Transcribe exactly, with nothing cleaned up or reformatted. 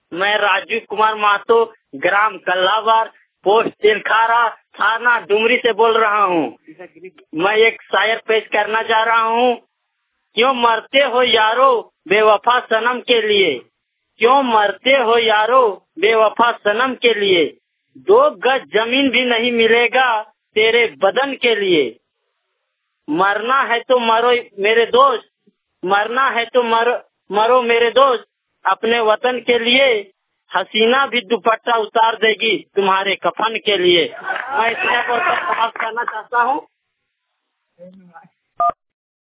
मैं राजू कुमार महतो, ग्राम कल्लावार, पोस्ट तिलखारा, थाना डुमरी से बोल रहा हूँ। मैं एक शायर पेश करना चाह रहा हूँ। क्यों मरते हो यारो बेवफा सनम के लिए, क्यों मरते हो यारो बेवफा सनम के लिए, दो गज जमीन भी नहीं मिलेगा तेरे बदन के लिए। मरना है तो मरो मेरे दोस्त, मरना है तो मरो मरो मेरे दोस्त, अपने वतन के लिए। हसीना भी दुपट्टा उतार देगी तुम्हारे कफन के लिए। मैं इसलिए समाप्त करना चाहता हूँ।